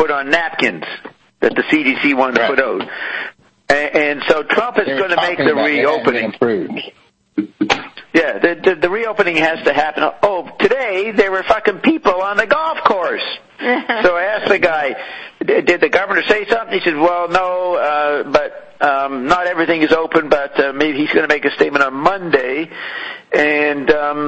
put on napkins that the CDC wanted to put out. And so Trump is going to make the reopening. Yeah, the reopening has to happen. Oh, today there were fucking people on the golf course. So I asked the guy, did the governor say something? He said, well, no, but not everything is open, but maybe he's going to make a statement on Monday. And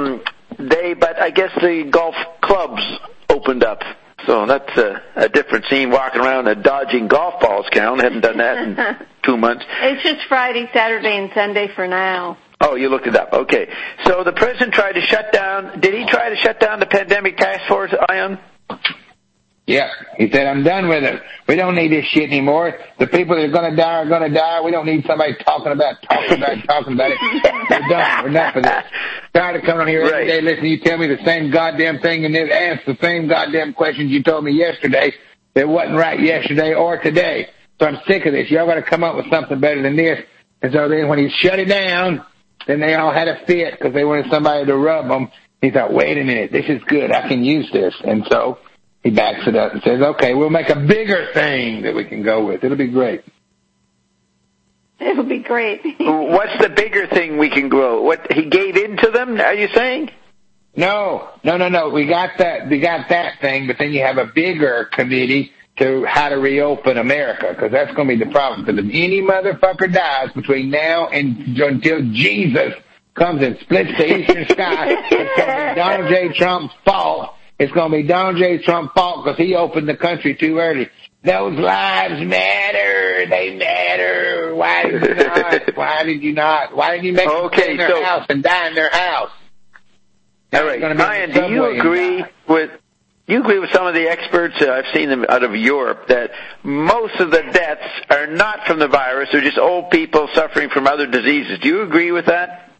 but I guess the golf clubs opened up. So that's a different scene, walking around and dodging golf balls, Carolyn. Haven't done that in 2 months. It's just Friday, Saturday, and Sunday for now. Oh, you looked it up. Okay. So the president tried to shut down, did he try to shut down the pandemic task force, Ion? Yeah. He said, I'm done with it. We don't need this shit anymore. The people that are going to die are going to die. We don't need somebody talking about it. We're done. We're done for this. Tired of coming on here every day, listen, you tell me the same goddamn thing and then ask the same goddamn questions you told me yesterday that wasn't right yesterday or today. So I'm sick of this. Y'all got to come up with something better than this. And so then when he shut it down, then they all had a fit because they wanted somebody to rub them. He thought, wait a minute, this is good. I can use this. And so he backs it up and says, okay, we'll make a bigger thing that we can go with. It'll be great. It'll be great. What's the bigger thing we can grow? What, he gave in to them, are you saying? No. We got that thing, but then you have a bigger committee to how to reopen America, because that's going to be the problem. Because if any motherfucker dies between now and until Jesus comes and splits the eastern sky, it's going to be Donald J. Trump's fault. It's going to be Donald J. Trump's fault because he opened the country too early. Those lives matter. They matter. Why did you not? Why did you not? Why did you make them stay in their house and die in their house? All right, Ryan, do you agree with some of the experts, I've seen them out of Europe, that most of the deaths are not from the virus, they're just old people suffering from other diseases? Do you agree with that?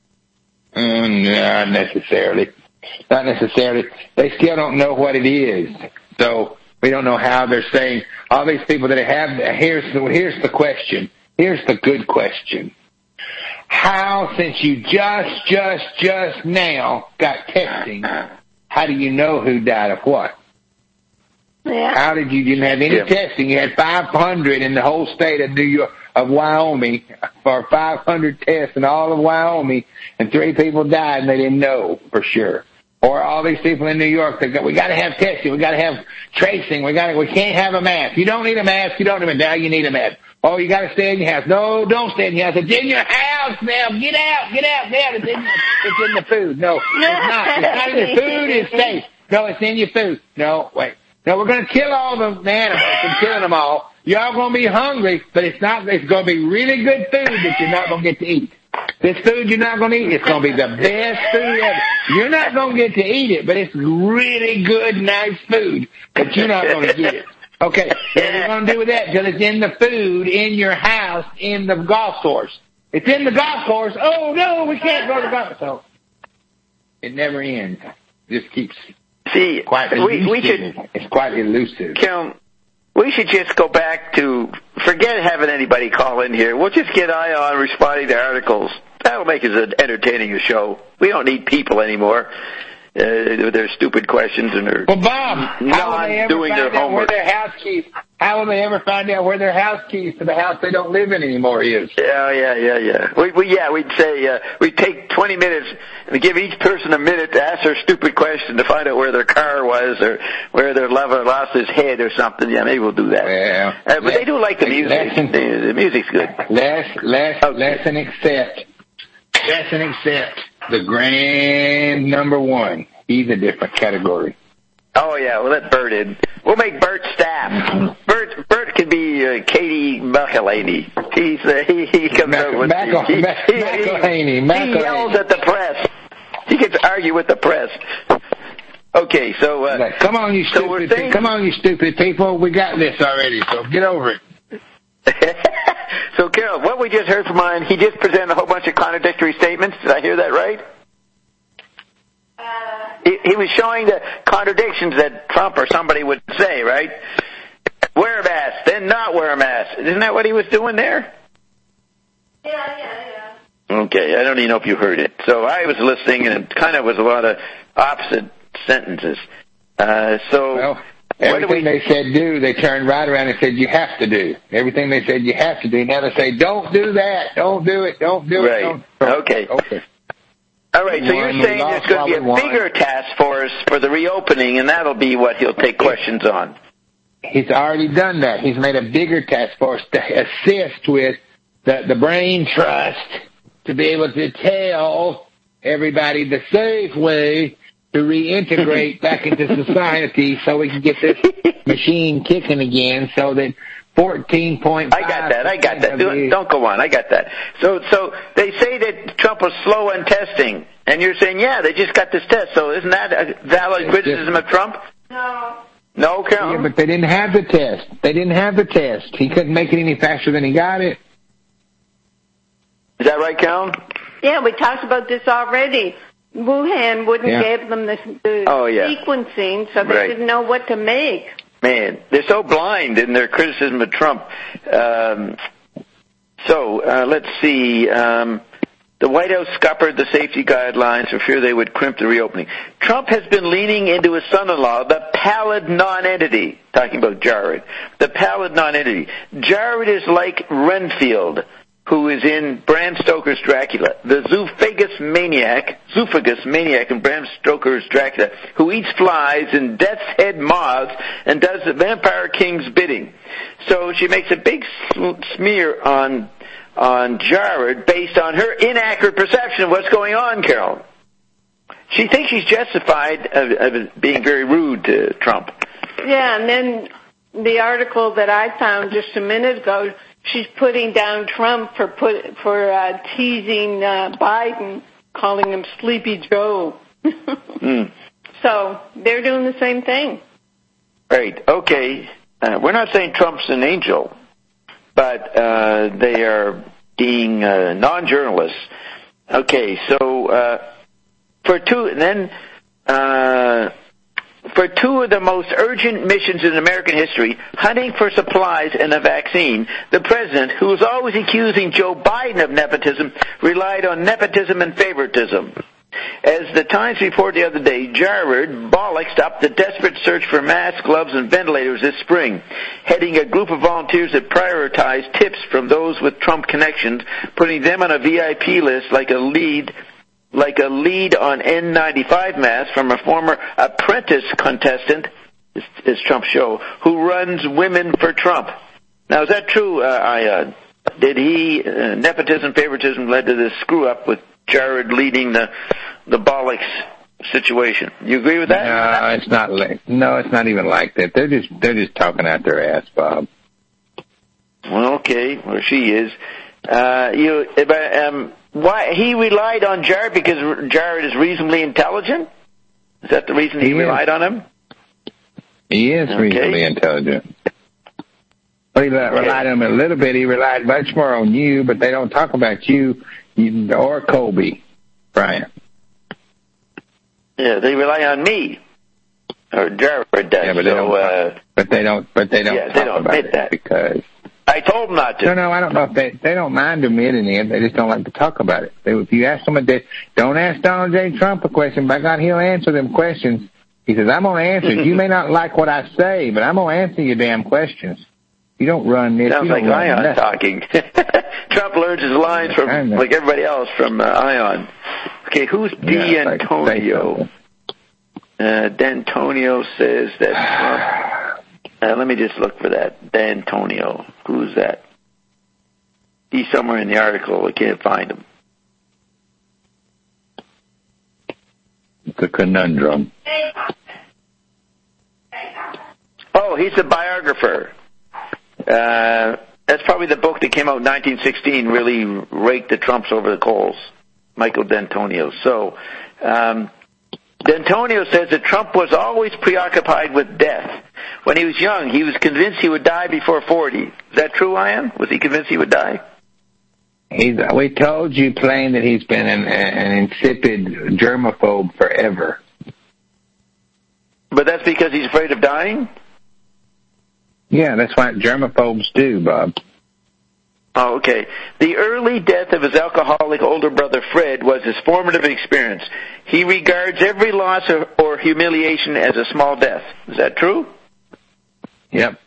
Not necessarily. Not necessarily. They still don't know what it is. So we don't know how they're saying all these people that have. Here's the question. Here's the good question. How, since you just now got testing, how do you know who died of what? Yeah. How did you didn't have any testing? You had 500 in the whole state of New York, of Wyoming, for 500 tests in all of Wyoming, and 3 people died and they didn't know for sure. Or all these people in New York, we got to have testing, we got to have tracing, we can't have a mask. You don't need a mask, now you need a mask. Oh, you got to stay in your house. No, don't stay in your house. It's in your house now. Get out. It's in the food. No, it's not. It's not in the food. It's safe. No, it's in your food. No, wait. No, we're going to kill all the animals and killing them all. Y'all going to be hungry, but it's going to be really good food that you're not going to get to eat. This food you're not going to eat, it's going to be the best food ever. You're not going to get to eat it, but it's really good, nice food, but you're not going to get it. Okay, what we're going to do with that till it's in the food, in your house, in the golf course. It's in the golf course. Oh, no, we can't go to the golf course. So it never ends. It just keeps quite elusive. It's quite elusive. Kel, we should just go back to, forget having anybody call in here. We'll just get Ion responding to articles. That'll make us entertaining a show. We don't need people anymore. With their stupid questions and their not doing their homework. How will they ever find out where their house keys to the house they don't live in anymore is? Yeah. We'd say we'd take 20 minutes and give each person a minute to ask their stupid question to find out where their car was or where their lover lost his head or something. Yeah, maybe we'll do that. Yeah. But they do like the music. The music's good. Lesson accept. The grand number 1. He's a different category. Oh, yeah, we'll let Bert in. We'll make Bert staff. Bert can be Katie McElhaney. He comes out with... McElhaney. He yells at the press. He gets to argue with the press. Okay, so... come on, you stupid people. We got this already, so get over it. So, Carol, what we just heard from Ian, he just presented a whole bunch of contradictory statements. Did I hear that right? He was showing the contradictions that Trump or somebody would say, right? Wear a mask, then not wear a mask. Isn't that what he was doing there? Yeah. Okay, I don't even know if you heard it. So I was listening, and it kind of was a lot of opposite sentences. Everything they said do, they turned right around and said you have to do. Everything they said you have to do. Now they say don't do that, don't do it, don't do it. Right. Okay. All right, so you're saying there's going to be a bigger task force for the reopening, and that'll be what he'll take questions on. He's already done that. He's made a bigger task force to assist with the brain trust to be able to tell everybody the safe way to reintegrate back into society so we can get this machine kicking again so that 14.5... I got that. Don't go on. I got that. So they say that Trump was slow on testing, and you're saying, yeah, they just got this test. So isn't that a valid criticism of Trump? No, Carol? Yeah, but they didn't have the test. He couldn't make it any faster than he got it. Is that right, Carol? Yeah, we talked about this already. Wuhan wouldn't give them the sequencing, so they didn't know what to make. Man, they're so blind in their criticism of Trump. Let's see. The White House scuppered the safety guidelines for fear they would crimp the reopening. Trump has been leaning into his son-in-law, the pallid non-entity, talking about Jared. The pallid non-entity. Jared is like Renfield, who is in Bram Stoker's Dracula, the zoophagous maniac in Bram Stoker's Dracula, who eats flies and death's head moths and does the Vampire King's bidding. So she makes a big smear on Jared based on her inaccurate perception of what's going on, Carol. She thinks she's justified of being very rude to Trump. Yeah, and then the article that I found just a minute ago, she's putting down Trump for teasing Biden, calling him Sleepy Joe. So they're doing the same thing. Right. Okay. We're not saying Trump's an angel, but they are being non-journalists. Okay. So for two of the most urgent missions in American history, hunting for supplies and a vaccine, the president, who was always accusing Joe Biden of nepotism, relied on nepotism and favoritism. As the Times reported the other day, Jared bollocksed up the desperate search for masks, gloves, and ventilators this spring, heading a group of volunteers that prioritized tips from those with Trump connections, putting them on a VIP list like a lead on N95 masks from a former Apprentice contestant, is Trump's show, who runs Women for Trump. Now, is that true, Ion? Did nepotism, favoritism led to this screw-up with Jared leading the bollocks situation? You agree with that? No, it's not even like that. They're just talking out their ass, Bob. Well, okay. Well, she is. Why he relied on Jared? Because Jared is reasonably intelligent? Is that the reason he relied on him? He is reasonably intelligent. Well, he relied on him a little bit. He relied much more on you, but they don't talk about you or Colby, Brian. Yeah, they rely on me. Or Jared does. Yeah, but they don't talk about it because I told them not to. No, I don't know if they don't mind admitting it. They just don't like to talk about it. If you ask someone, don't ask Donald J. Trump a question. By God, he'll answer them questions. He says, I'm going to answer it. You may not like what I say, but I'm going to answer your damn questions. You don't run this. Sounds like Ion talking. Trump learns his lines from, like everybody else, from Ion. Okay, who's D'Antonio? D'Antonio says that Trump... let me just look for that. D'Antonio. Who's that? He's somewhere in the article. I can't find him. It's a conundrum. Oh, he's a biographer. That's probably the book that came out in 1916, really raked the Trumps over the coals. Michael D'Antonio. So, D'Antonio says that Trump was always preoccupied with death. When he was young, he was convinced he would die before 40. Is that true, Ian? Was he convinced he would die? We told you plain that he's been an insipid germaphobe forever. But that's because he's afraid of dying? Yeah, that's what germaphobes do, Bob. Oh, okay. The early death of his alcoholic older brother Fred was his formative experience. He regards every loss or humiliation as a small death. Is that true? Yep.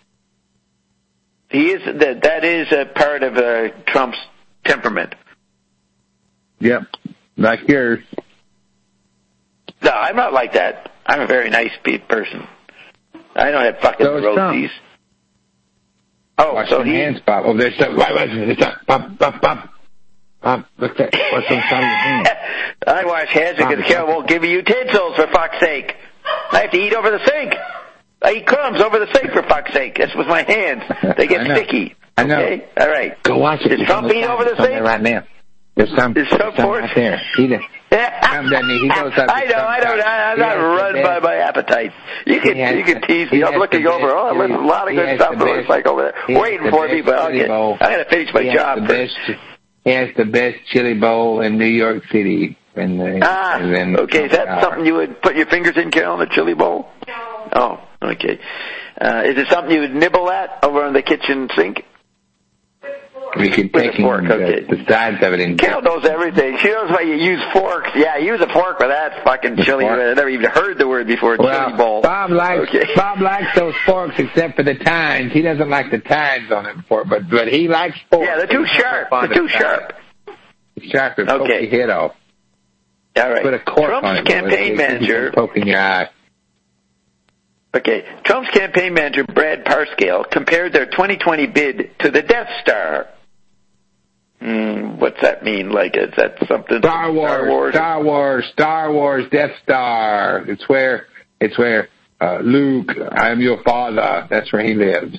He is that is a part of Trump's temperament. Yep. Like yours. No, I'm not like that. I'm a very nice person. I don't have fucking neuroses. Oh, watch so hands pop. Oh, there's some. Pop. What's that? What's on top of your hand? I wash hands because Carol won't give me utensils, for fuck's sake. I have to eat over the sink. I eat crumbs over the sink, for fuck's sake. That's with my hands. They get sticky. I know. Okay? All right. Go watch it. Does Trump eat over the sink? Right now. There's some right there. He goes up. I know. I'm not run by my appetite. You can tease me. I'm looking over. Oh, there's a lot of good stuff that looks like over there waiting for me, but I'm going to finish my job first. He has the best chili bowl in New York City. Okay. Is that something you would put your fingers in, Carol, in a chili bowl? No. Oh, okay. Is it something you would nibble at over on the kitchen sink? We can take the sides of it in. Carol knows everything. She knows why you use forks. Yeah, use a fork with that fucking chili. I've never even heard the word before, chili bowl. Bob likes those forks except for the tines. He doesn't like the tines on it, but he likes forks. Yeah, they're too sharp. Sharp and poke your head off. All right. Put a cork Trump's on it. Campaign manager. Poking your eye. Okay. Trump's campaign manager, Brad Parscale, compared their 2020 bid to the Death Star. What's that mean? Like, is that something? Star Wars, Death Star. It's where Luke, I am your father. That's where he lives.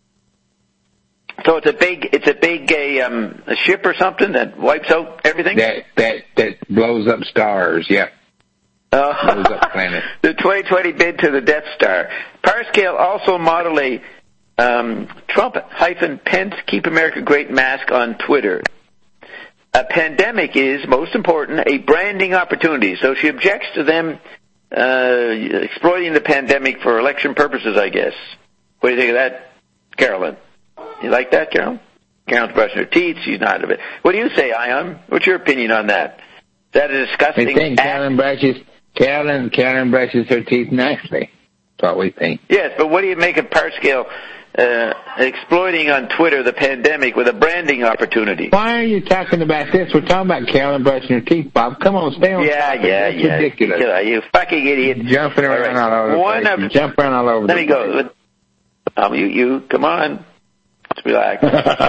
So it's a big a ship or something that wipes out everything? That blows up stars, yeah. Blows up planets. The 2020 bid to the Death Star. Parscale also modeled a Trump-Pence Keep America Great mask on Twitter. A pandemic is, most important, a branding opportunity. So she objects to them exploiting the pandemic for election purposes, I guess. What do you think of that, Carolyn? You like that, Carolyn? Carolyn's brushing her teeth. She's not a bit. What do you say, Ion? What's your opinion on that? Is that a disgusting I think Carolyn brushes her teeth nicely. That's what we think. Yes, but what do you make of Parscale exploiting on Twitter the pandemic with a branding opportunity? Why are you talking about this? We're talking about Carolyn brushing her teeth, Bob. Come on, stay on topic. That's ridiculous. You fucking idiot. Jumping around all over the place. Jump around all over the place. Let me go. You come on. Let's relax.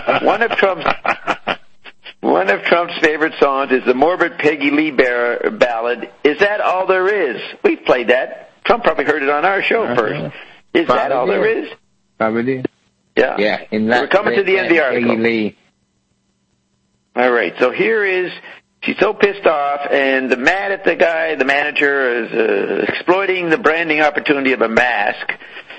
One of Trump's favorite songs is the morbid Peggy Lee ballad, Is That All There Is? We've played that. Trump probably heard it on our show first. Is that all there is? Probably did. Yeah. Yeah. We're coming to the end of the article. Peggy Lee. All right. So here is, she's so pissed off and mad at the guy, the manager, is exploiting the branding opportunity of a mask.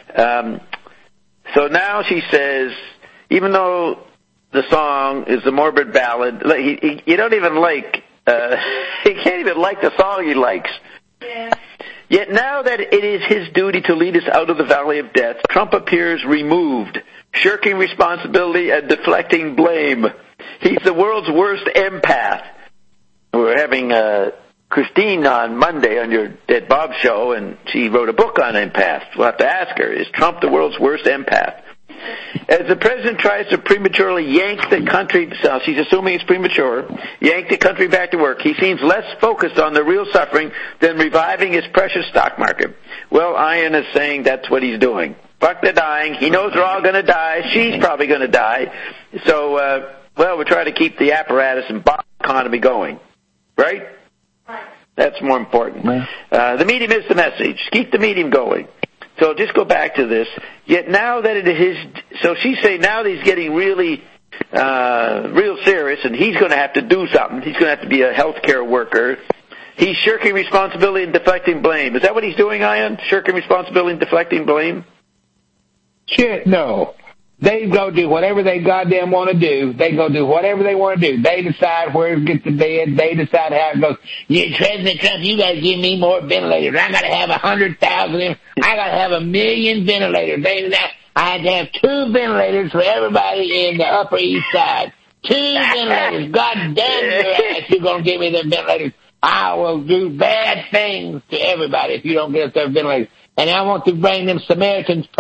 So now she says, even though the song is a morbid ballad, you don't even like, he can't even like the song he likes. Yeah. Yet now that it is his duty to lead us out of the valley of death, Trump appears removed, shirking responsibility and deflecting blame. He's the world's worst empath. We're having Christine on Monday on your Dead Bob show, and she wrote a book on empaths. We'll have to ask her, is Trump the world's worst empath? As the president tries to prematurely yank the country, so she's assuming it's premature, yank the country back to work, he seems less focused on the real suffering than reviving his precious stock market. Well, Ian is saying that's what he's doing. Fuck the dying. He knows they're all going to die. She's probably going to die. So, we're trying to keep the apparatus and economy going. Right? That's more important. The medium is the message. Keep the medium going. So just go back to this. Yet now that it is, so she's saying now that he's getting really, real serious, and he's going to have to do something. He's going to have to be a healthcare worker. He's shirking responsibility and deflecting blame. Is that what he's doing, Ian? Shirking responsibility and deflecting blame? Shit, no. They go do whatever they goddamn want to do. They go do whatever they want to do. They decide where to get the bed. They decide how it goes. President Trump, you got to give me more ventilators. I got to have 100,000. I got to have 1 million ventilators. I had to have 2 ventilators for everybody in the Upper East Side. 2 ventilators. God damn your ass, you're going to give me them ventilators. I will do bad things to everybody if you don't get us their ventilators. And I want to bring them Samaritans first.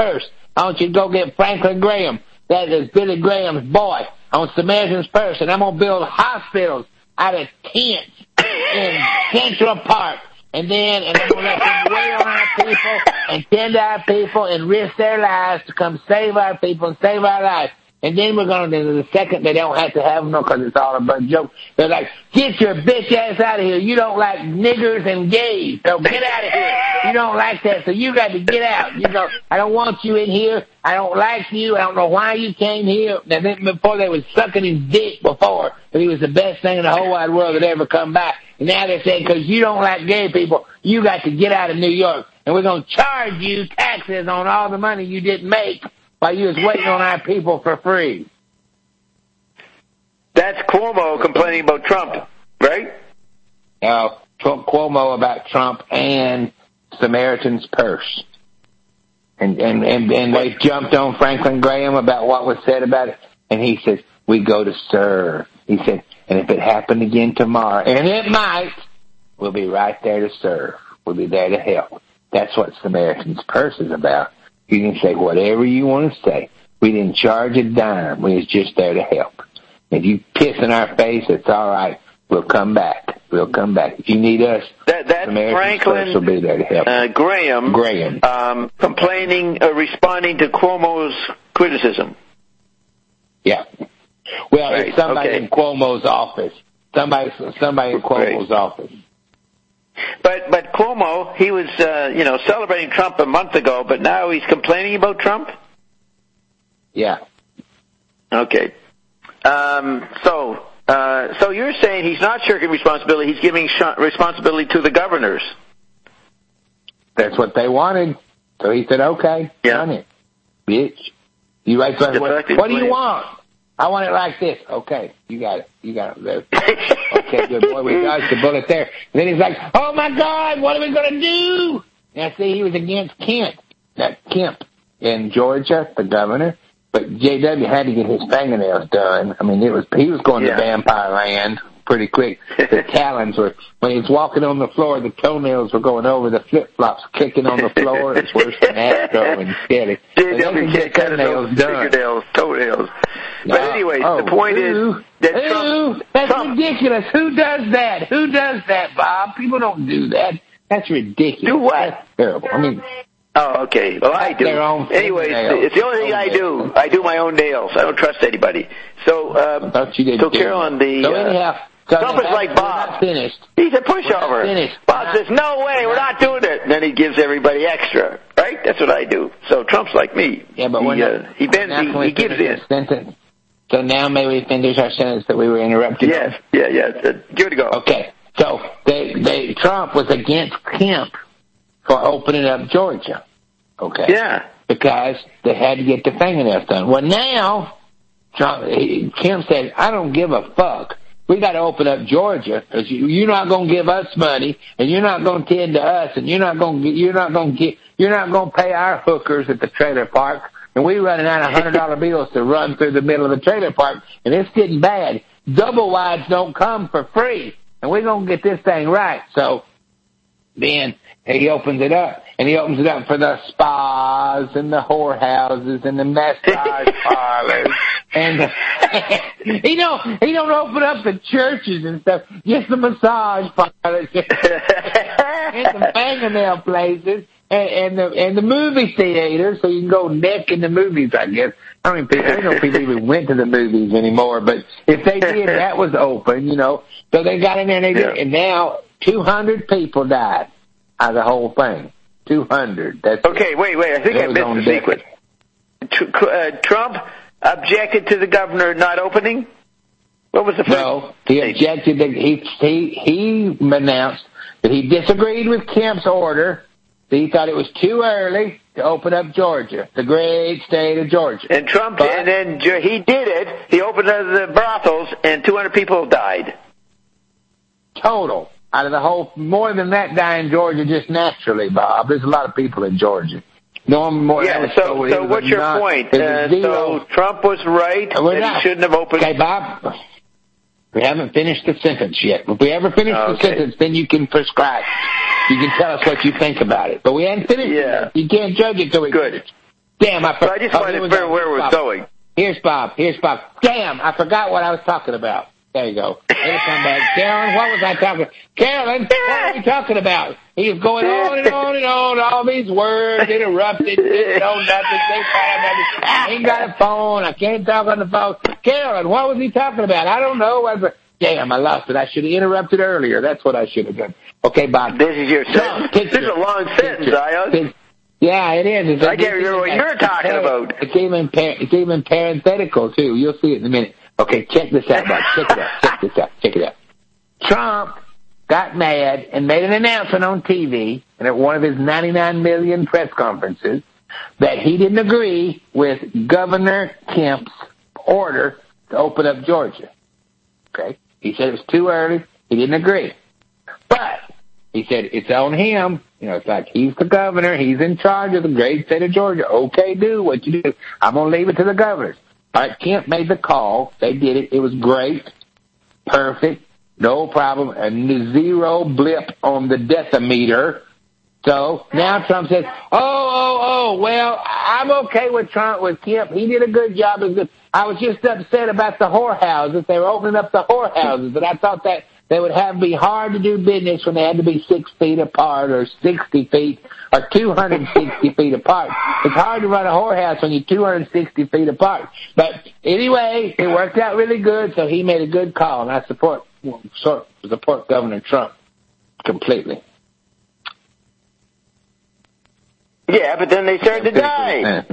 I want you to go get Franklin Graham. That is Billy Graham's boy on Samaritan's Purse, and I'm going to build hospitals out of tents in Central Park. And I'm going to let them wait on our people and tend to our people and risk their lives to come save our people and save our lives. And then we're going to, the second they don't have to have them, because it's all a bunch of jokes, they're like, get your bitch ass out of here. You don't like niggers and gays, so get out of here. You don't like that, so you got to get out. You know, I don't want you in here. I don't like you. I don't know why you came here. And then before they was sucking his dick before, that he was the best thing in the whole wide world that ever come by. And now they're saying, because you don't like gay people, you got to get out of New York. And we're going to charge you taxes on all the money you didn't make while you was waiting on our people for free. That's Cuomo complaining about Trump, right? Cuomo about Trump and Samaritan's Purse. And they jumped on Franklin Graham about what was said about it. And he says, we go to serve. He said, and if it happened again tomorrow, and it might, we'll be right there to serve. We'll be there to help. That's what Samaritan's Purse is about. You can say whatever you want to say. We didn't charge a dime. We was just there to help. If you piss in our face, it's all right. We'll come back. We'll come back. If you need us, that's Franklin will be there to help. Graham. Complaining, responding to Cuomo's criticism. Yeah. Well, right. It's somebody in Cuomo's office. Somebody in Cuomo's office. But Cuomo, he was celebrating Trump a month ago, but now he's complaining about Trump? Yeah. Okay. So you're saying he's not shirking responsibility, he's giving responsibility to the governors. That's what they wanted. So he said, okay, done it. Bitch. You right, what do you want? I want it like this. Okay, you got it. Okay, good boy, we dodged the bullet there. And then he's like, oh my God, what are we going to do? Now see, he was against Kemp in Georgia, the governor. But J.W. had to get his fingernails done. I mean, he was going to vampire land pretty quick. The talons were, when he was walking on the floor, the toenails were going over the flip-flops, kicking on the floor. It's worse than Astro and Skelly. J.W. can't cut his fingernails, toenails. No. But anyway, the point is that that's ridiculous. Who does that? Who does that, Bob? People don't do that. That's ridiculous. Do what? That's terrible. I mean... Oh, okay. Well, I do. Anyway, it's the only thing I do. I do my own nails. I don't trust anybody. So, Carolyn, Trump is like Bob. Finished. He's a pushover. Bob says, no way, we're not doing it. And then he gives everybody extra. Right? That's what I do. So Trump's like me. Yeah, but he gives in. So now may we finish our sentence that we were interrupted? Yes. Yeah. Give it a go. Okay. So Trump was against Kemp for opening up Georgia. Okay. Yeah. Because they had to get the fingernails done. Well, now, Kemp said, I don't give a fuck. We got to open up Georgia because you're not going to give us money, and you're not going to tend to us, and you're not going to pay our hookers at the trailer park, and we're running out of $100 bills to run through the middle of the trailer park, and it's getting bad. Double wides don't come for free, and we're going to get this thing right. So then he opens it up, and he opens it up for the spas and the whorehouses and the massage parlors, and he don't open up the churches and stuff, just the massage parlors and the fingernail places and the movie theaters, so you can go neck in the movies. I guess I don't know if people even went to the movies anymore, but if they did, that was open, So they got in there and they did, and now 200 people died out of the whole thing. 200. That's okay, wait. I think I missed the sequence. Trump objected to the governor not opening? What was the first? No, he objected. He announced that he disagreed with Kemp's order. He thought it was too early to open up Georgia, the great state of Georgia. And then he did it. He opened up the brothels, and 200 people died. Total. Out of the whole, more than that die in Georgia just naturally, Bob. There's a lot of people in Georgia. So what's your point? So Trump was right that he shouldn't have opened. Okay, Bob, we haven't finished the sentence yet. If we ever finish the sentence, then you can prescribe. You can tell us what you think about it. But we haven't finished it yet. You can't judge it till we finish. Damn, I forgot. I just wanted to figure where we're going. Here's Bob. Damn, I forgot what I was talking about. There you go. Here's somebody. Carolyn, what was I talking about? Carolyn, what are we talking about? He was going on and on and on, all these words, interrupted, didn't know nothing, I ain't got a phone, I can't talk on the phone. Carolyn, what was he talking about? I don't know. Damn, I lost it. I should have interrupted earlier. That's what I should have done. Okay, Bob. This is your sentence. This is a long sentence, Ion. Yeah, it is. I can't remember what you're talking about. It's even parenthetical, too. You'll see it in a minute. Okay, check this out, Bob. Check it out. Trump got mad and made an announcement on TV and at one of his 99 million press conferences that he didn't agree with Governor Kemp's order to open up Georgia. Okay? He said it was too early. He didn't agree. But he said it's on him. You know, it's like he's the governor. He's in charge of the great state of Georgia. Okay, do what you do. I'm going to leave it to the governors. All right, Kemp made the call. They did it. It was great. Perfect. No problem. And zero blip on the decimeter. So now Trump says, well, I'm okay with Kemp. He did a good job. I was just upset about the whorehouses. They were opening up the whorehouses, but I thought that they would be hard to do business when they had to be 6 feet apart or 60 feet or 260 feet apart. It's hard to run a whorehouse when you're 260 feet apart. But anyway, it worked out really good, so he made a good call, and I support Governor Trump completely. Yeah, but then they started to die.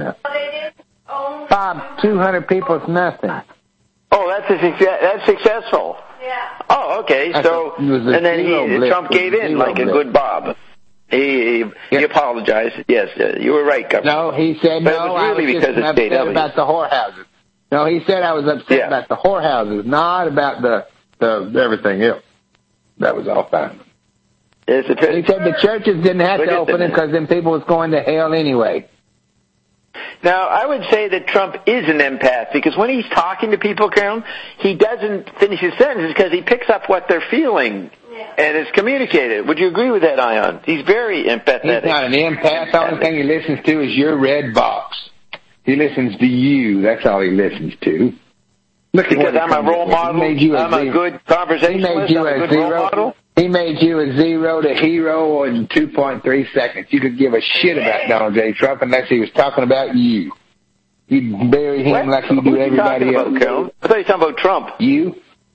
Bob, 200 people is nothing. Oh, that's successful. Yeah. Oh, okay. So, and then Trump gave in like a good Bob. He apologized. Yes, you were right, Governor. No, he said but no. It was really because of upset about the whorehouses. No, he said I was upset about the whorehouses, not about the everything else. That was all fine. He said the churches didn't have to open it because then people was going to hell anyway. Now, I would say that Trump is an empath because when he's talking to people, Carolyn, he doesn't finish his sentences because he picks up what they're feeling and it's communicated. Would you agree with that, Ion? He's very empathetic. He's not an empath. The only thing he listens to is your red box. He listens to you. That's all he listens to. Because I'm a role model. I'm a good conversationalist. I'm a good role model. He made you a zero to hero in 2.3 seconds. You could give a shit about Donald J. Trump unless he was talking about you. You'd bury him like you do everybody else. I thought you were talking about Trump. You.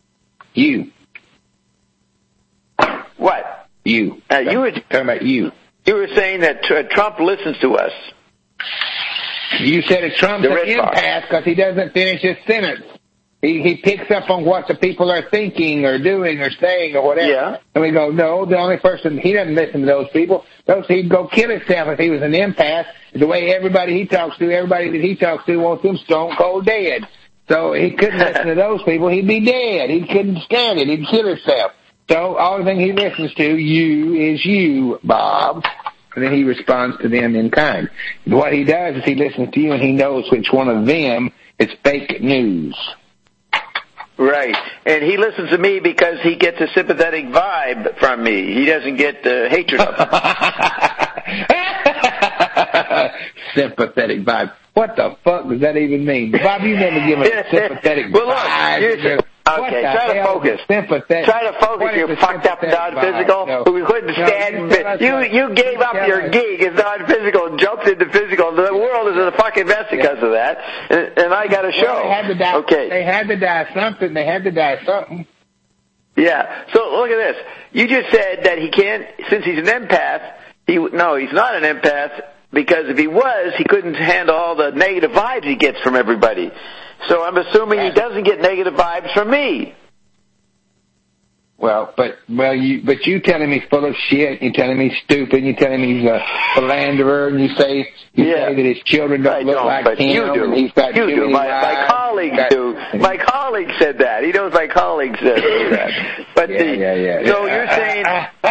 What? You. You were talking about you. You were saying that Trump listens to us. You said that Trump's an empath because he doesn't finish his sentence. He picks up on what the people are thinking or doing or saying or whatever. Yeah. And we go, no, the only person, he doesn't listen to those people. He'd go kill himself if he was an empath. The way everybody that he talks to wants him stone cold dead. So he couldn't listen to those people. He'd be dead. He couldn't stand it. He'd kill himself. So all the thing he listens to, is you, Bob. And then he responds to them in kind. What he does is he listens to you and he knows which one of them is fake news. Right. And he listens to me because he gets a sympathetic vibe from me. He doesn't get hatred of me. Sympathetic vibe. What the fuck does that even mean? Bob, you never given a sympathetic vibe. Okay, try to focus. Try to focus. You're fucked up non-physical. No. We couldn't stand. You gave up your gig as non-physical and jumped into physical. The world is in a fucking mess because of that. And I got a show. They had to die. Okay. They had to die something. Yeah. So look at this. You just said that he can't, since he's an empath. He's not an empath because if he was, he couldn't handle all the negative vibes he gets from everybody. So I'm assuming he doesn't get negative vibes from me. But you telling me he's full of shit. You telling me he's stupid. You telling me he's a philanderer, and you say that his children don't look like him. You do. He's got you do. My colleagues do. My colleague said that. He knows my colleague said that. But so you're saying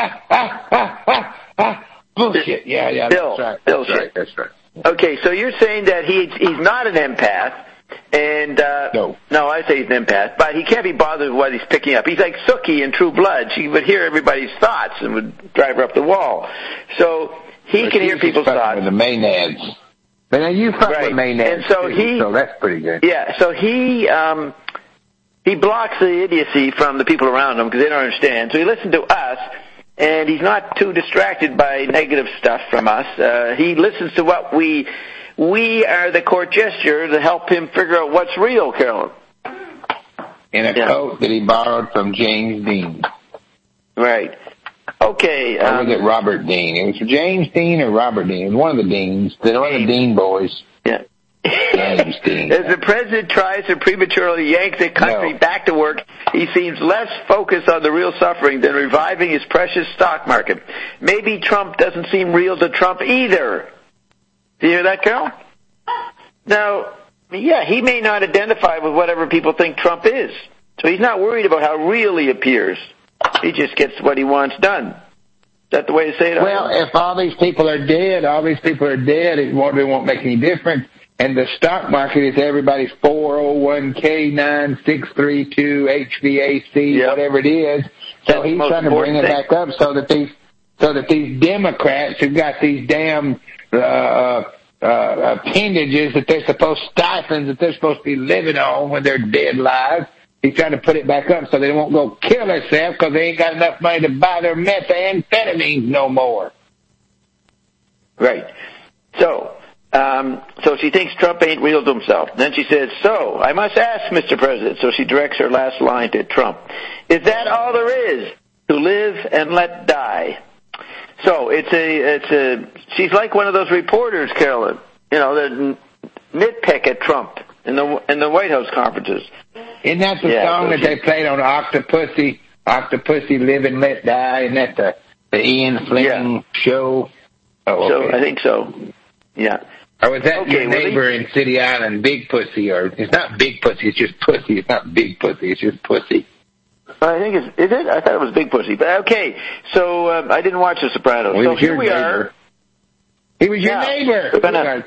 bullshit. Yeah. That's right. Okay, so you're saying that he's not an empath. And, no, I say he's an empath, but he can't be bothered with what he's picking up. He's like Sookie in True Blood. She would hear everybody's thoughts and would drive her up the wall. So he can hear people's thoughts. With the Maenads. But now you fuck Right. with Maynard, And so too, so that's pretty good. Yeah, so he blocks the idiocy from the people around him because they don't understand. So he listens to us, and he's not too distracted by negative stuff from us. He listens to what we are the court gesture to help him figure out what's real, Carolyn. In a coat that he borrowed from James Dean. Right. Okay. Or was it Robert Dean? It was James Dean or Robert Dean. It was one of the Deans. One of the Dean boys. Yeah. James Dean. As the president tries to prematurely yank the country back to work, he seems less focused on the real suffering than reviving his precious stock market. Maybe Trump doesn't seem real to Trump either. Do you hear that, Carol? Now, yeah, he may not identify with whatever people think Trump is. So he's not worried about how real he appears. He just gets what he wants done. Is that the way to say it? Well, if all these people are dead, it won't make any difference. And the stock market is everybody's 401k, 9632, HVAC, whatever it is. So he's trying to bring it back up so that these Democrats who've got these damn appendages that they're supposed stipends that they're supposed to be living on when they're dead live. He's trying to put it back up so they won't go kill themselves because they ain't got enough money to buy their methamphetamines no more. Right. So she thinks Trump ain't real to himself. Then she says, so, I must ask, Mr. President, so she directs her last line to Trump, is that all there is, to live and let die? So she's like one of those reporters, Carolyn, that nitpick at Trump in the White House conferences. Isn't that the song that they played on Octopussy, Live and Let Die, and that's the Ian Fleming show? Oh, okay. So I think so. Yeah. Or was that your neighbor in City Island, Big Pussy? Or it's not Big Pussy, it's just Pussy. It's not Big Pussy, it's just Pussy. I think is it? I thought it was Big Pussy. But okay, so I didn't watch The Sopranos. Well, so here we are. He was your neighbor.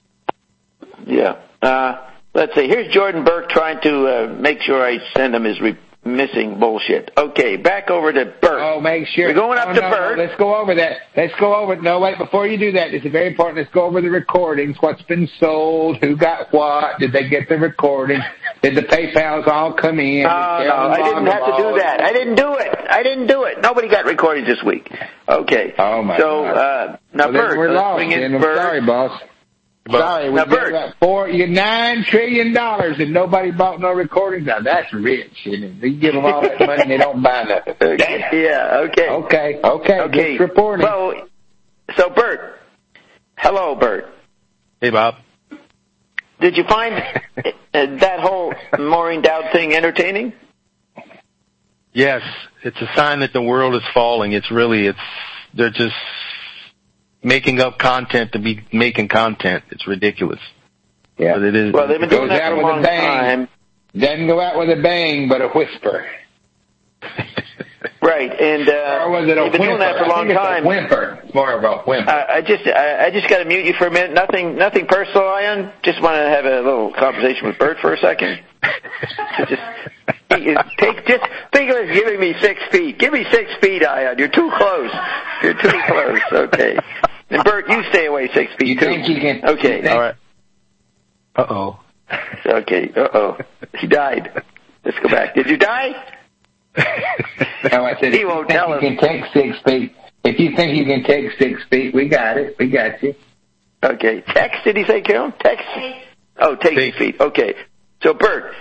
Yeah. Let's see. Here's Jordan Burke trying to make sure I send him his missing bullshit. Okay, back over to Burke. Oh, make sure. We're going up to Burke. No, let's go over that. No, wait, before you do that, it's very important. Let's go over the recordings, what's been sold, who got what, did they get the recordings, did the PayPals all come in? No, I didn't have to do that. I didn't do it. Nobody got recordings this week. Okay. Oh, my God. Now, Burke. We're lost. I'm sorry, boss. Sorry, we got $9 trillion and nobody bought no recordings. Now that's rich, isn't it? You give them all that money and they don't buy nothing. Yeah, okay. Okay. Just reporting. So Bert. Hello, Bert. Hey, Bob. Did you find that whole Maureen Dowd thing entertaining? Yes, it's a sign that the world is falling. They're just making up content to be making content. It's ridiculous. Yeah. But it is. Well, they've been doing that for a long time. Doesn't go out with a bang, but a whisper. Right, and or was it a they've been doing that for a long time. Whimper. It's more of a whimper. I just got to mute you for a minute. Nothing personal, Ian. Just want to have a little conversation with Bert for a second. Think of it as giving me 6 feet. Give me 6 feet, Ian. You're too close. Okay. And Bert, you stay away 6 feet. You think you can? Okay. All right. Uh-oh. Okay. He died. Let's go back. Did you die? No, I said, he won't tell us. You can take 6 feet. If you think you can take 6 feet, we got it. We got you. Okay. Text, did he say, Carol? Text? Oh, take 6 feet. Okay. So, Bert,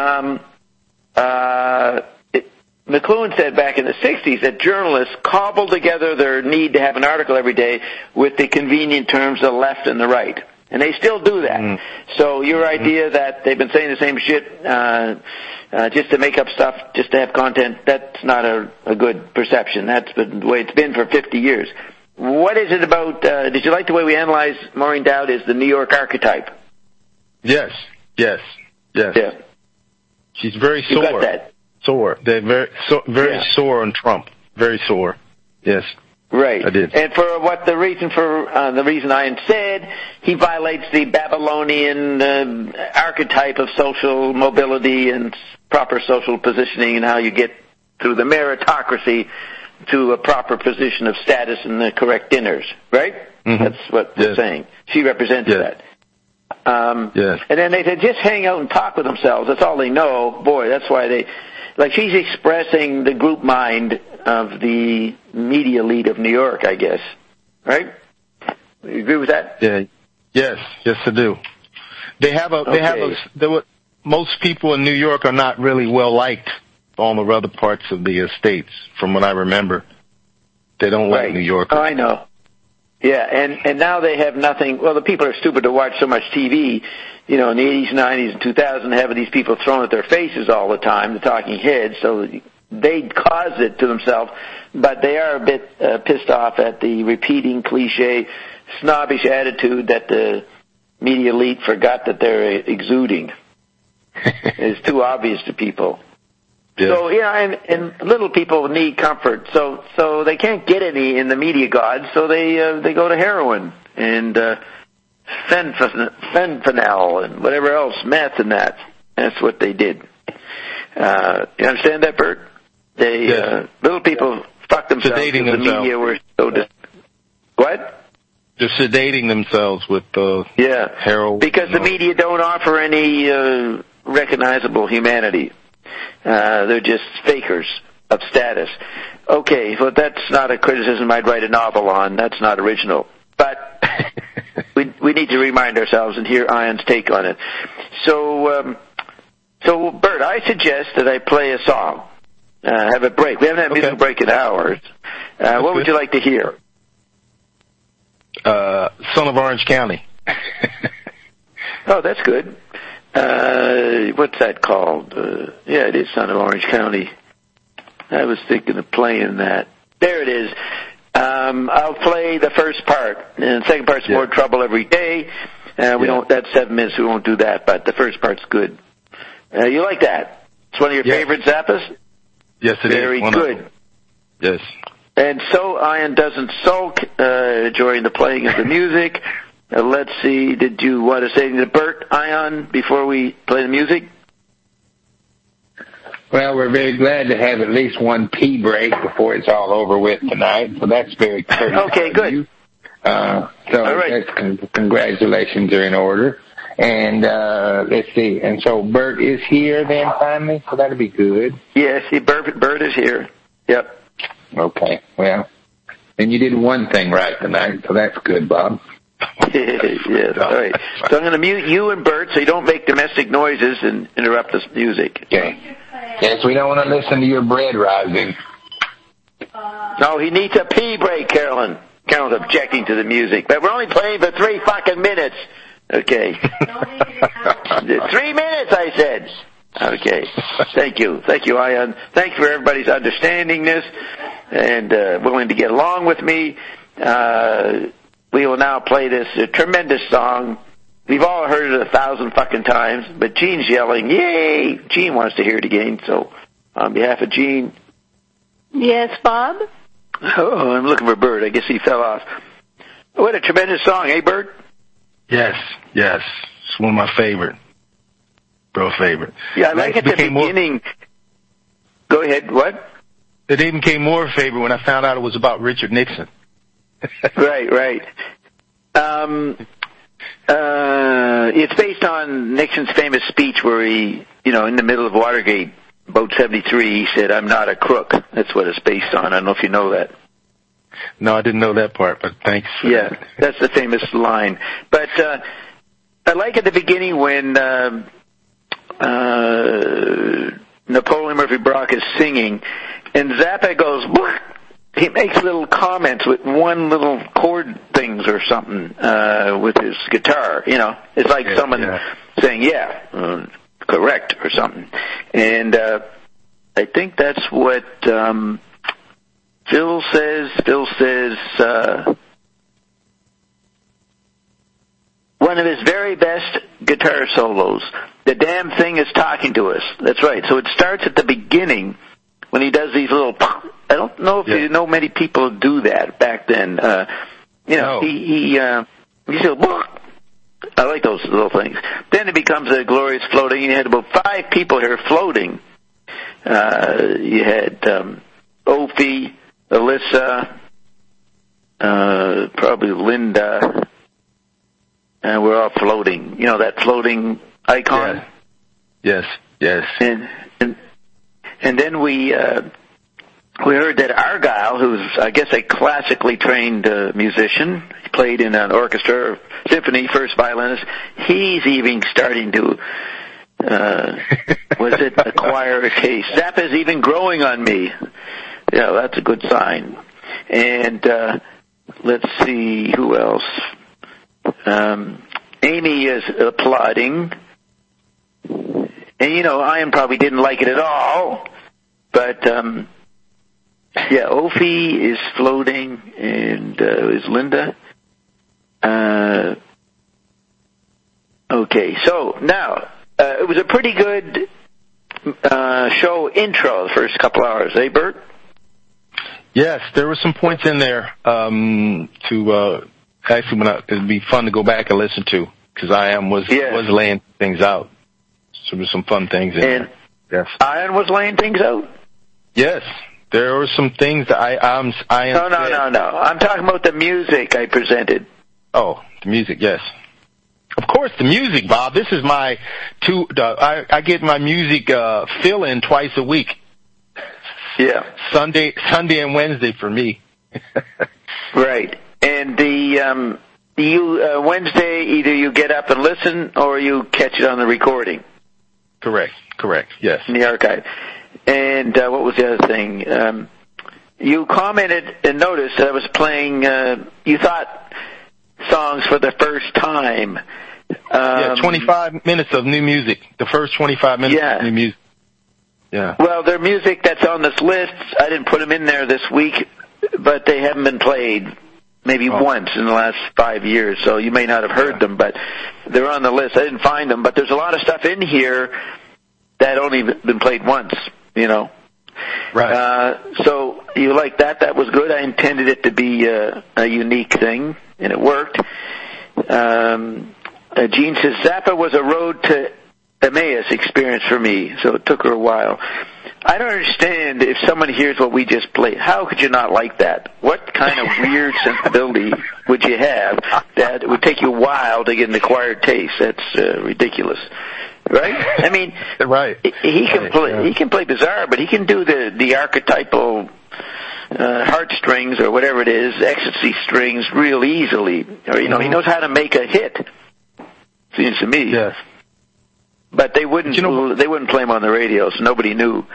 McLuhan said back in the 60s that journalists cobbled together their need to have an article every day with the convenient terms of the left and the right. And they still do that. Mm. So your idea that they've been saying the same shit just to make up stuff, just to have content, that's not a good perception. That's been the way it's been for 50 years. What is it about, did you like the way we analyze Maureen Dowd as the New York archetype? Yes. Yeah. She's very sore. You got that. Sore. They're very sore on Trump. Very sore. Yes. Right. I did. And for what the reason Ian said, he violates the Babylonian archetype of social mobility and proper social positioning and how you get through the meritocracy to a proper position of status and the correct dinners. Right? Mm-hmm. That's what we're saying. She represents that. And then they just hang out and talk with themselves. That's all they know. Boy, that's why they, like, she's expressing the group mind of the media elite of New York, I guess. Right? You agree with that? Yeah. Yes, I do. Most people in New York are not really well liked on the other parts of the states, from what I remember. They don't like New York. Oh, I know. Yeah, and now they have nothing. Well, the people are stupid to watch so much TV. You know, in the 80s, 90s, and 2000, having these people thrown at their faces all the time, the talking heads, so they caused it to themselves, but they are a bit pissed off at the repeating cliche, snobbish attitude that the media elite forgot that they're exuding. It's too obvious to people. Yeah. So, and little people need comfort, so they can't get any in the media gods, so they go to heroin and fentanyl and whatever else, meth and that. That's what they did. You understand that, Bert? Little people fuck themselves because the media were so what? They're sedating themselves with heroin. Because the media don't offer any recognizable humanity. They're just fakers of status. Okay, well, that's not a criticism I'd write a novel on. That's not original. But we need to remind ourselves and hear Ian's take on it. So Bert, I suggest that I play a song. Have a break. We haven't had a musical break in hours. What would you like to hear? Son of Orange County. Oh, that's good. What's that called? Yeah, it is Son of Orange County. I was thinking of playing that. There it is. I'll play the first part, and the second part's More Trouble Every Day. We don't. That's 7 minutes. We won't do that, but the first part's good. You like that? It's one of your favorite Zappas? Yes, it Very is. Very good. Yes. And so Ian doesn't sulk during the playing of the music. Let's see, did you want to say anything to Bert, Ian, before we play the music? Well, we're very glad to have at least one pee break before it's all over with tonight, so that's very courteous. Okay, good. All right. Congratulations are in order. And let's see. And so Bert is here then finally, so that'll be good. Yes, Bert is here. Yep. Okay, well, and you did one thing right tonight, so that's good, Bob. Yes, all right. So I'm going to mute you and Bert so you don't make domestic noises and interrupt this music. Okay. Yes, we don't want to listen to your bread rising. No, he needs a pee break, Carolyn. Carolyn's objecting to the music. But we're only playing for 3 fucking minutes. Okay. 3 minutes, I said. Okay. Thank you. Thank you, Ian. Thank you for everybody's understanding this and willing to get along with me. We will now play this tremendous song. We've all heard it 1,000 fucking times, but Gene's yelling, yay! Gene wants to hear it again, so on behalf of Gene. Yes, Bob? Oh, I'm looking for Bert. I guess he fell off. What a tremendous song, eh, Bert? Yes. It's one of my favorite. Real favorite. Yeah, I like at the beginning. Go ahead, what? It even became more favorite when I found out it was about Richard Nixon. Right. It's based on Nixon's famous speech where he, in the middle of Watergate, Boat 73, he said, "I'm not a crook." That's what it's based on. I don't know if you know that. No, I didn't know that part, but thanks. Yeah, that's the famous line. But I like at the beginning when Napoleon Murphy Brock is singing, and Zappa goes, "What?" He makes little comments with one little chord things or something with his guitar. It's like someone saying, correct or something. And I think that's what Phil says. Phil says one of his very best guitar solos. The damn thing is talking to us. That's right. So it starts at the beginning when he does these little... I don't know if you know many people do that back then. He said, I like those little things. Then it becomes a glorious floating. You had about 5 people here floating. You had Opie, Alyssa, probably Linda, we're all floating. You know that floating icon? Yes. And then we heard that Argyle, who's, I guess, a classically trained musician, he played in an orchestra, or symphony, first violinist, he's even starting to, acquire a taste. Zappa's even growing on me. Yeah, that's a good sign. And let's see, who else? Amy is applauding. And, Ian probably didn't like it at all, but, Ophi is floating, and is Linda. Okay, so now, it was a pretty good show intro the first couple hours, eh, Bert? Yes, there were some points in there it'd be fun to go back and listen to, because was laying things out. So there were some fun things in there. Yes. Ian was laying things out? Yes. There were some things that No. I'm talking about the music I presented. Oh, the music, yes. Of course, the music, Bob. This is my I get my music fill-in twice a week. Yeah. Sunday and Wednesday for me. Right. And the Wednesday, either you get up and listen or you catch it on the recording. Correct, yes. In the archive. And what was the other thing? You commented and noticed that I was playing, you thought, songs for the first time. 25 minutes of new music. The first 25 minutes of new music. Yeah. Well, their music that's on this list, I didn't put them in there this week, but they haven't been played maybe once in the last 5 years, so you may not have heard them, but they're on the list. I didn't find them, but there's a lot of stuff in here that only been played once, Right. So you like that? That was good. I intended it to be a unique thing, and it worked. Jean says, Zappa was a road to Emmaus experience for me, so it took her a while. I don't understand if someone hears what we just played. How could you not like that? What kind of weird sensibility would you have that it would take you a while to get an acquired taste? That's ridiculous. Right? I mean, right. He can play bizarre, but he can do the archetypal heartstrings or whatever it is, ecstasy strings real easily. Or he knows how to make a hit. Seems to me. Yes. But they wouldn't play him on the radio, so nobody knew.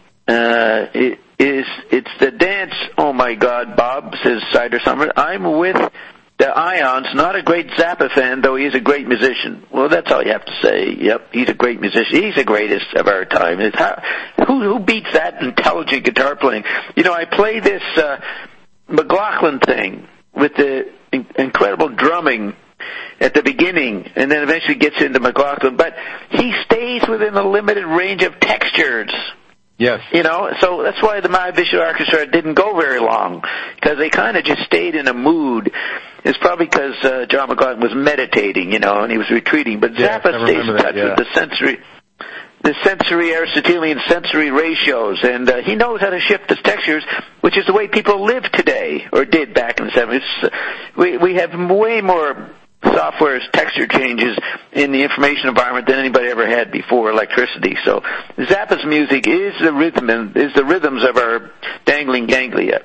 It's the dance. Oh my God, Bob, says Cider Summer. I'm with the Ions, not a great Zappa fan, though he is a great musician. Well, that's all you have to say. Yep, he's a great musician. He's the greatest of our time. Who beats that intelligent guitar playing? I play this McLaughlin thing with the incredible drumming at the beginning, and then eventually gets into McLaughlin, but he stays within a limited range of textures. Yes. So that's why the Mahavishnu Orchestra didn't go very long, because they kind of just stayed in a mood. It's probably because John McLaughlin was meditating, and he was retreating, but Zappa stays in touch with the sensory Aristotelian sensory ratios, and he knows how to shift the textures, which is the way people live today, or did back in the 70s. We have way more software's texture changes in the information environment than anybody ever had before electricity. So Zappa's music is the rhythms of our dangling ganglia.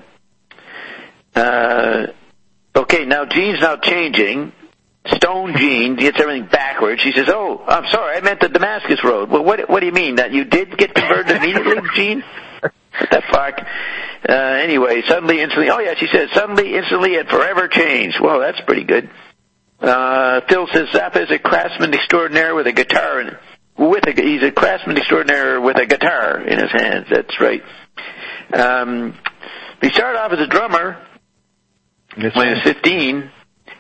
Okay, now Jean's now changing. Stone Jean gets everything backwards. She says, "Oh, I'm sorry, I meant the Damascus Road." Well, what do you mean? That you did get converted immediately, Jean? What the fuck? Anyway, suddenly, instantly. Oh yeah, she says, "Suddenly, instantly, and forever changed." Well, that's pretty good. Phil says Zappa is a craftsman extraordinaire with a guitar he's a craftsman extraordinaire with a guitar in his hands. That's right. He started off as a drummer when he was 15.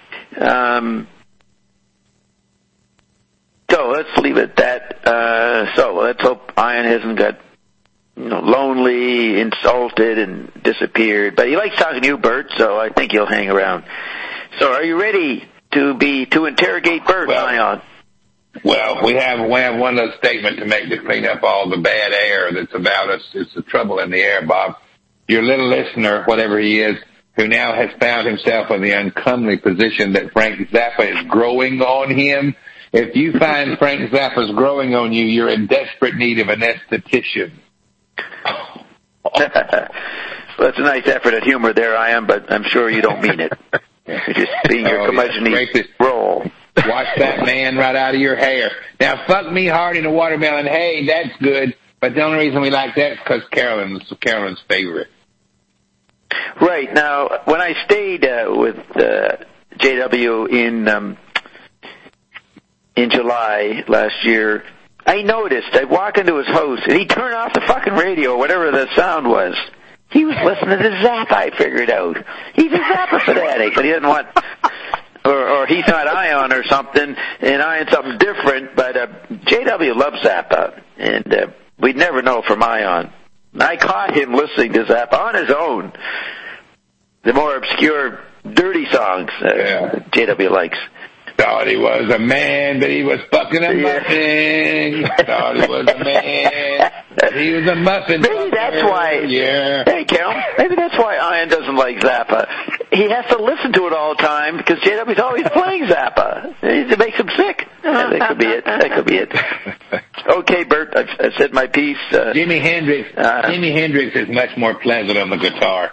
So let's leave it at that. So let's hope Ian hasn't got lonely, insulted, and disappeared. But he likes talking to you, Bert, so I think he'll hang around. So are you ready to interrogate Bert, Ion? Well, we have one little statement to make to clean up all the bad air that's about us. It's the trouble in the air, Bob. Your little listener, whatever he is, who now has found himself in the uncomely position that Frank Zappa is growing on him. If you find Frank Zappa's growing on you, you're in desperate need of an esthetician. Well, that's a nice effort at humor there, I am, but I'm sure you don't mean it. You're just being your curmudgeon-y role. Wash that man right out of your hair. Now, fuck me hard in a watermelon. Hey, that's good. But the only reason we like that is because Carolyn's favorite. Right. Now, when I stayed with JW in July last year, I noticed I'd walk into his house and he'd turn off the fucking radio or whatever the sound was. He was listening to Zappa, I figured out. He's a Zappa fanatic, but he didn't want, or he thought Ion or something, and Ion something different, but JW loves Zappa, and we'd never know from Ion. I caught him listening to Zappa on his own. The more obscure, dirty songs JW likes. Thought he was a man, but he was fucking a muffin. Thought he was a man, but he was a muffin. Maybe that's why. Yeah. Hey, Cal. Maybe that's why Ian doesn't like Zappa. He has to listen to it all the time because JW's always playing Zappa. It makes him sick. That could be it. That could be it. Okay, Bert. I've said my piece. Jimi Hendrix is much more pleasant on the guitar.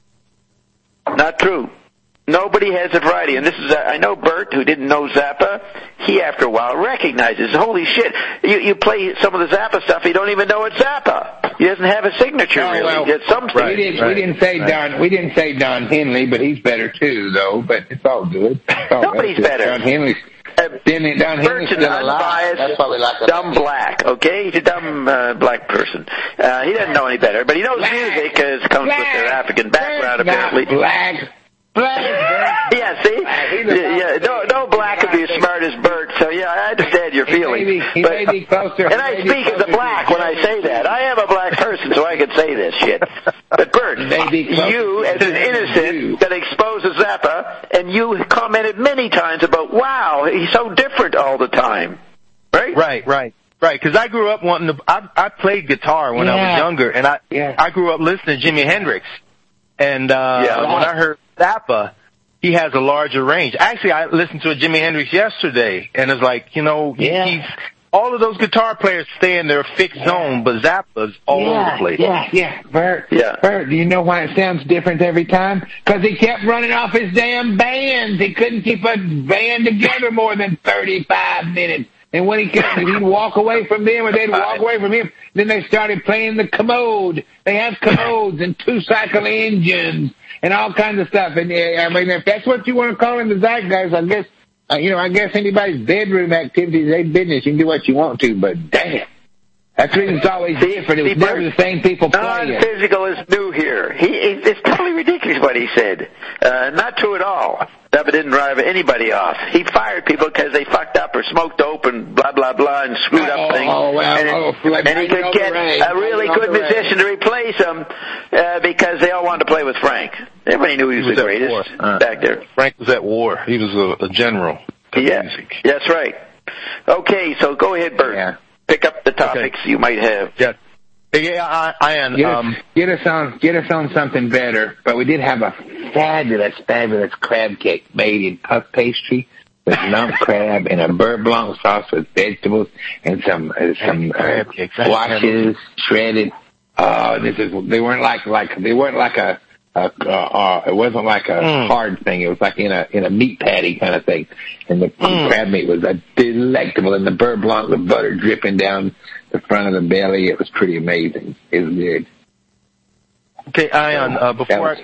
Not true. Nobody has a variety, and this is, I know Bert, who didn't know Zappa, he after a while recognizes, holy shit, you play some of the Zappa stuff, you don't even know it's Zappa. He doesn't have a signature, really. Well, It's something. We didn't say Don Henley, but he's better too, though, but it's all good. Nobody's better. Don Henley's Bert's an unbiased, dumb black, okay? He's a dumb black person. He doesn't know any better, but he knows music because it comes with their African background, apparently. Black. Yeah, see? No black would be as smart as Bert, so yeah, I understand your feelings. He may be closer. And I speak as a black when I say that. I am a black person, so I can say this shit. But Bert, you, as an innocent that exposes Zappa, and you commented many times about, wow, he's so different all the time. Right? Right, because I grew up wanting to, I played guitar when I was younger, and I grew up listening to Jimi Hendrix. And when I heard Zappa, he has a larger range. Actually, I listened to a Jimi Hendrix yesterday, and it's like, he's all of those guitar players stay in their fixed zone, but Zappa's all over the place. Bert, do you know why it sounds different every time? Because he kept running off his damn bands. He couldn't keep a band together more than 35 minutes. And when he'd walk away from them, or they'd walk away from him, then they started playing the commode. They have commodes and two-cycle engines and all kinds of stuff. And I mean, if that's what you want to call in the zeitgeist, I guess anybody's bedroom activity is their business. You can do what you want to, but damn. That's the reason it's always different. It was never the same people playing. Non-physical is new here. It's totally ridiculous what he said. Not true at all. Zappa didn't drive anybody off. He fired people because they fucked up or smoked dope and blah, blah, blah, and screwed up things. And he could get a really good musician to replace him because they all wanted to play with Frank. Everybody knew he was the greatest back there. Frank was at war. He was a general. Music. That's right. Okay, so go ahead, Bert. Yeah. Pick up the topics you might have. Yeah, I am. Get us on something better. But we did have a fabulous crab cake made in puff pastry with lump crab and a beurre blanc sauce with vegetables and some squashes shredded. They weren't like a. It wasn't like a hard thing. It was like in a meat patty kind of thing. And the crab meat was delectable, and the beurre blanc with butter dripping down the front of the belly. It was pretty amazing. It was good. Okay, Ion,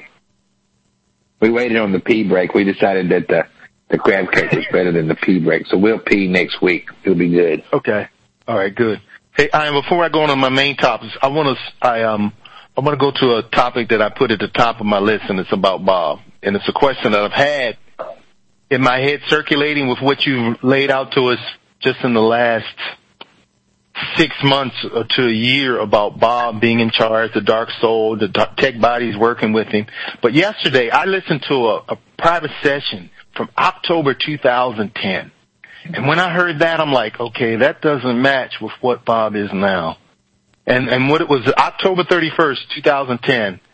we waited on the pee break. We decided that the crab cake was better than the pee break, so we'll pee next week. It'll be good. Okay. All right, good. Hey, Ion, before I go on to my main topics, I want to go to a topic that I put at the top of my list, and it's about Bob. And it's a question that I've had in my head circulating with what you've laid out to us just in the last 6 months to a year about Bob being in charge, the Dark Soul, the tech bodies working with him. But yesterday, I listened to a private session from October 2010. And when I heard that, I'm like, okay, that doesn't match with what Bob is now. And what it was October 31st, 2010,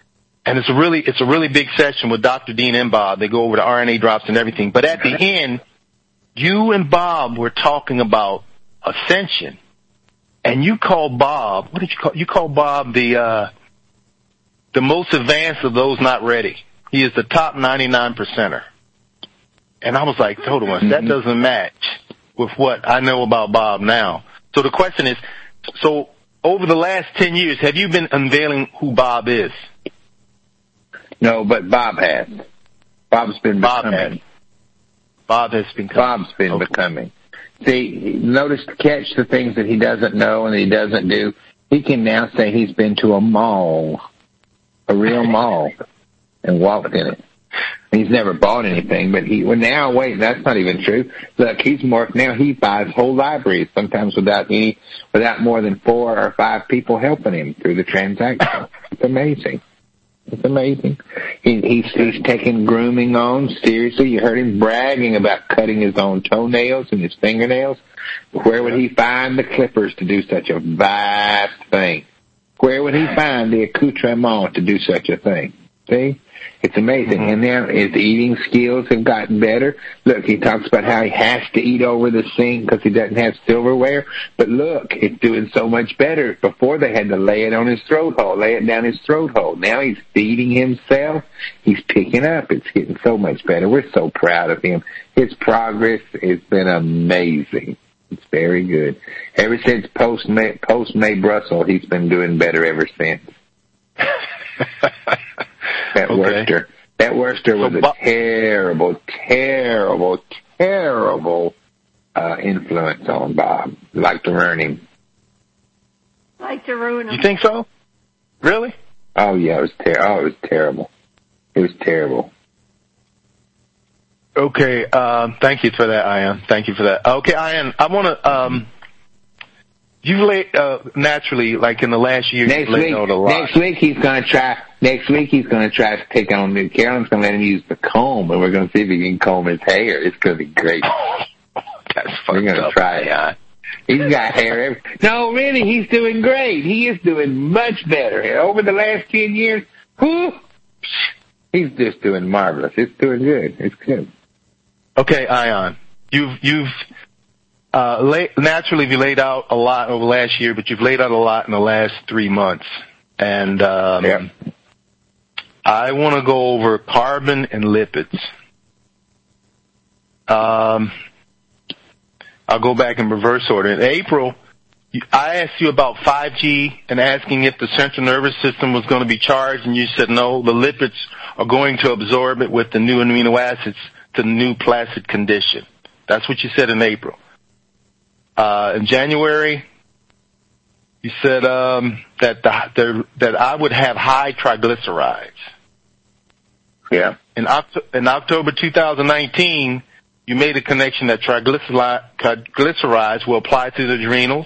And it's a really big session with Dr. Dean and Bob. They go over the RNA drops and everything. But at the end, you and Bob were talking about ascension. And you called Bob, what did you call? You called Bob the most advanced of those not ready. He is the top 99%er. And I was like, hold on, that doesn't match with what I know about Bob now. So the question is, so over the last 10 years, have you been unveiling who Bob is? No, but Bob has. Bob's been becoming. Bob has been becoming. Bob's been becoming. See, notice, catch the things that he doesn't know and he doesn't do. He can now say he's been to a mall, a real mall, and walked in it. He's never bought anything, but wait, that's not even true. Look, now he buys whole libraries, sometimes without more than 4 or 5 people helping him through the transaction. It's amazing. It's amazing. He's taking grooming on seriously. You heard him bragging about cutting his own toenails and his fingernails. Where would he find the clippers to do such a vast thing? Where would he find the accoutrement to do such a thing? See? It's amazing. And now his eating skills have gotten better. Look, he talks about how he has to eat over the sink because he doesn't have silverware. But look, it's doing so much better. Before they had to lay it down his throat hole. Now he's feeding himself. He's picking up. It's getting so much better. We're so proud of him. His progress has been amazing. It's very good. Ever since post-May Brussels, he's been doing better ever since. That Worcester was a terrible influence on Bob. Like to ruin him. Like to ruin him. You think so? Really? Oh yeah, it was terrible. It was terrible. Okay, thank you for that, Ian. Thank you for that. Okay, Ian, I want to, you've laid, naturally, like in the last year, you've laid out a lot. Next week he's going to try to take on me. Carolyn's going to let him use the comb, and we're going to see if he can comb his hair. It's going to be great. That's fucked We're going to try it. He's got hair. No, really, he's doing great. He is doing much better. Over the last 10 years, he's just doing marvelous. It's doing good. It's good. Okay, Ion, you've naturally you laid out a lot over last year, but you've laid out a lot in the last 3 months. And I want to go over carbon and lipids. I'll go back in reverse order. In April, I asked you about 5G and asking if the central nervous system was going to be charged, and you said no, the lipids are going to absorb it with the new amino acids to the new placid condition. That's what you said in April. In January, you said that I would have high triglycerides. Yeah. In October 2019, you made a connection that triglycerides will apply to the adrenals,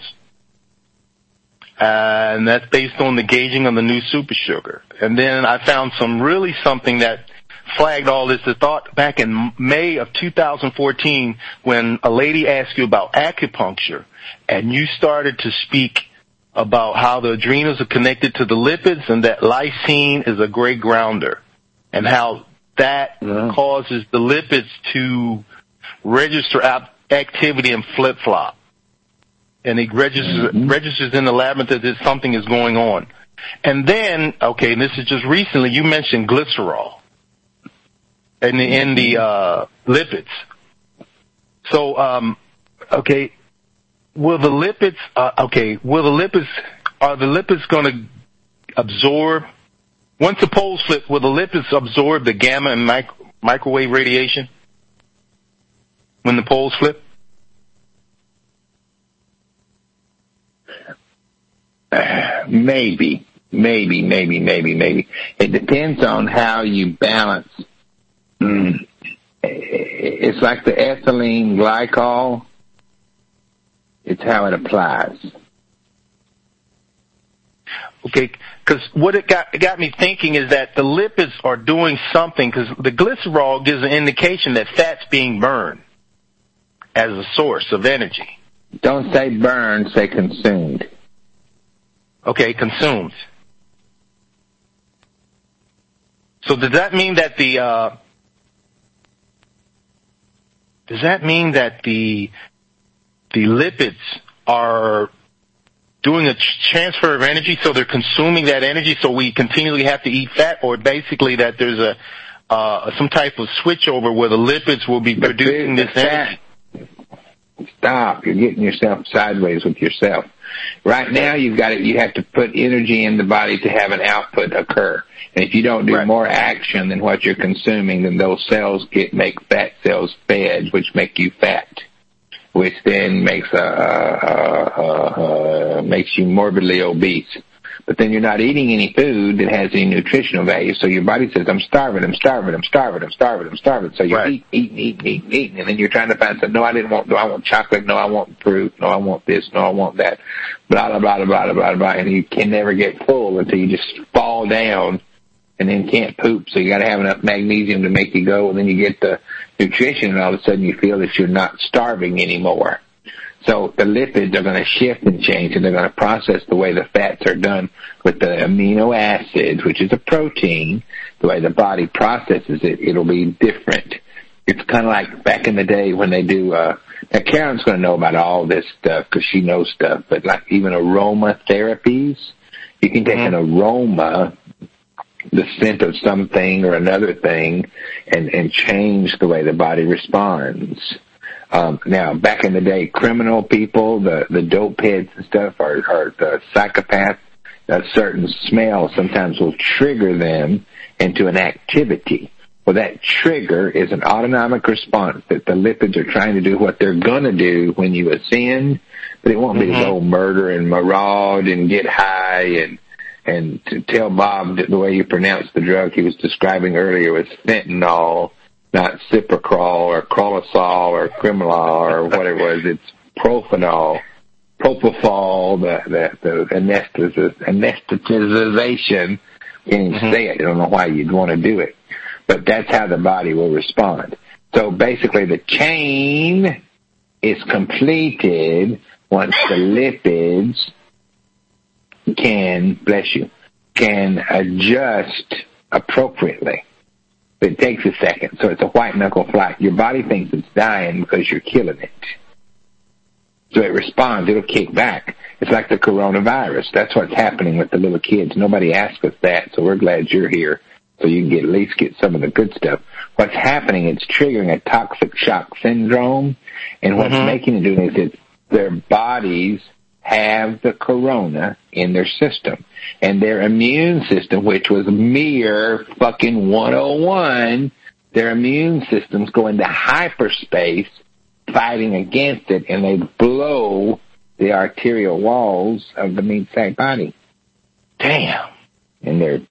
and that's based on the gauging of the new supersugar. And then I found something that flagged all this. I thought back in May of 2014 when a lady asked you about acupuncture, and you started to speak about how the adrenals are connected to the lipids and that lysine is a great grounder, and how that causes the lipids to register activity and flip-flop. And it registers in the lab that something is going on. And then, okay, and this is just recently, you mentioned glycerol in the lipids. So, okay, are the lipids going to absorb, once the poles flip, will the lipids absorb the gamma and microwave radiation when the poles flip? Maybe. It depends on how you balance. It's like the ethylene glycol. It's how it applies. Okay, because what it got me thinking is that the lipids are doing something, because the glycerol gives an indication that fat's being burned as a source of energy. Don't say burned, say consumed. Okay, consumed. So does that mean that the lipids are doing a transfer of energy, so they're consuming that energy, so we continually have to eat fat, or basically that there's some type of switchover where the lipids will be producing this energy? Stop. You're getting yourself sideways with yourself. Right now, you have to put energy in the body to have an output occur. And if you don't do more action than what you're consuming, then those cells make fat cells fed, which make you fat, which then makes you morbidly obese. But then you're not eating any food that has any nutritional value, so your body says, I'm starving. So you're eating, and then you're trying to find something. No, I want chocolate. No, I want fruit. No, I want this. No, I want that. Blah, blah, blah, blah, blah, blah, and you can never get full until you just fall down and then can't poop. So you got to have enough magnesium to make you go, and then you get the nutrition, and all of a sudden you feel that you're not starving anymore. So the lipids are going to shift and change, and they're going to process the way the fats are done with the amino acids, which is a protein. The way the body processes it, it'll be different. It's kind of like back in the day when they do, now Karen's going to know about all this stuff because she knows stuff, but like even aroma therapies, you can take an aroma, the scent of something or another thing, and change the way the body responds. Now, back in the day, criminal people, the dope heads and stuff, or the psychopaths, a certain smell sometimes will trigger them into an activity. Well, that trigger is an autonomic response that the lipids are trying to do what they're going to do when you ascend, but it won't be to go murder and maraud and get high and to tell Bob that the way you pronounce the drug he was describing earlier was fentanyl, not Cipracol or Crawlosol or Criminol or whatever it was. It's Propanol, Propofol, the anesthetization. Can't even say it. I don't know why you'd want to do it. But that's how the body will respond. So basically the chain is completed once the lipids can adjust appropriately. But it takes a second, so it's a white knuckle flight. Your body thinks it's dying because you're killing it. So it responds, it'll kick back. It's like the coronavirus. That's what's happening with the little kids. Nobody asked us that, so we're glad you're here so you can at least get some of the good stuff. What's happening, it's triggering a toxic shock syndrome, and what's making it do is that their bodies have the corona in their system. And their immune system, which was mere fucking 101, their immune systems go into hyperspace fighting against it, and they blow the arterial walls of the meat sack body. Damn. And they're